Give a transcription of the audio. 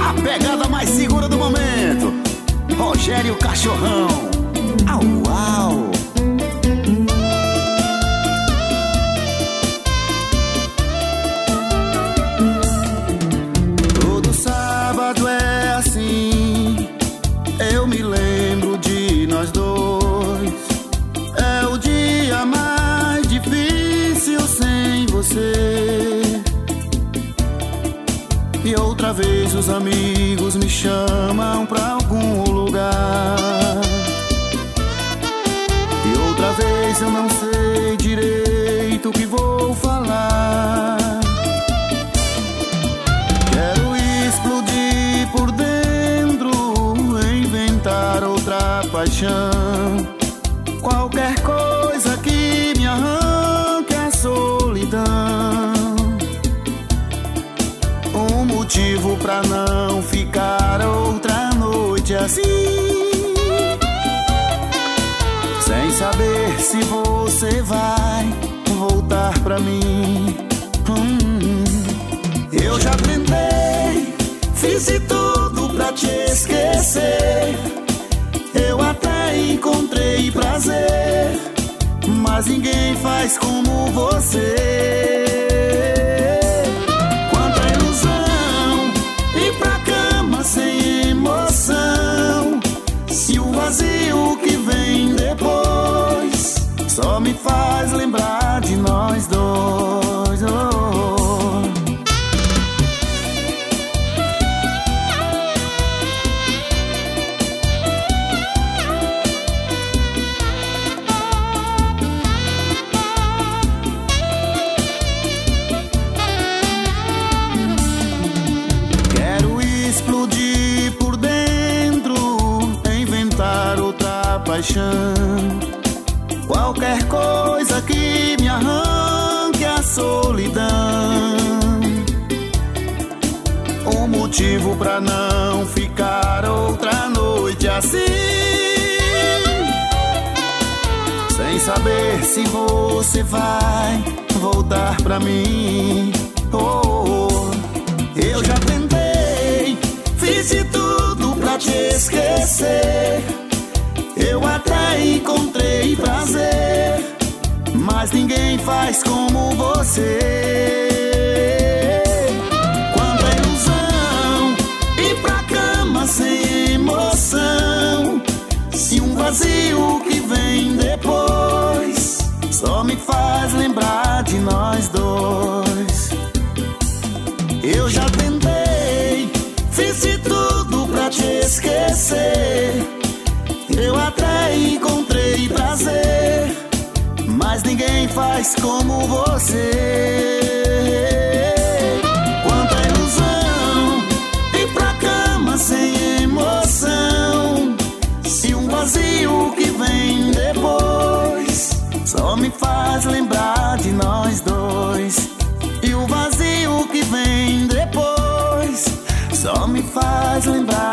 A pegada mais segura do momento, Rogério Cachorrão. Au, au. Todo sábado é assim, eu me lembro de nós dois. É o dia mais difícil sem você. E outra vez os amigos me chamam pra algum lugar. E outra vez eu não sei direito o que vou falar. Quero explodir por dentro, inventar outra paixão. Qualquer coisa que me arranque a solidão. Um motivo pra não ficar outra noite assim, sem saber se você vai voltar pra mim. Eu já tentei, fiz de tudo pra te esquecer. Eu até encontrei prazer, mas ninguém faz como você. Sem emoção, se o vazio que vem depois só me faz lembrar de nós dois. Explodir por dentro, inventar outra paixão. Qualquer coisa que me arranque a solidão. Um motivo pra não ficar outra noite assim, sem saber se você vai voltar pra mim. Eu já tentei, fiz de tudo pra te esquecer. Eu até encontrei prazer, mas ninguém faz como você. Quanta ilusão, ir pra cama sem emoção. Se um vazio que vem depois só me faz lembrar de nós dois. Eu já tentei, fiz de tudo pra te esquecer. Eu até encontrei prazer, mas ninguém faz como você. Quanta ilusão, ir pra cama sem emoção. Se um vazio que vem depois só me faz lembrar de nós dois. E o vazio que vem depois só me faz lembrar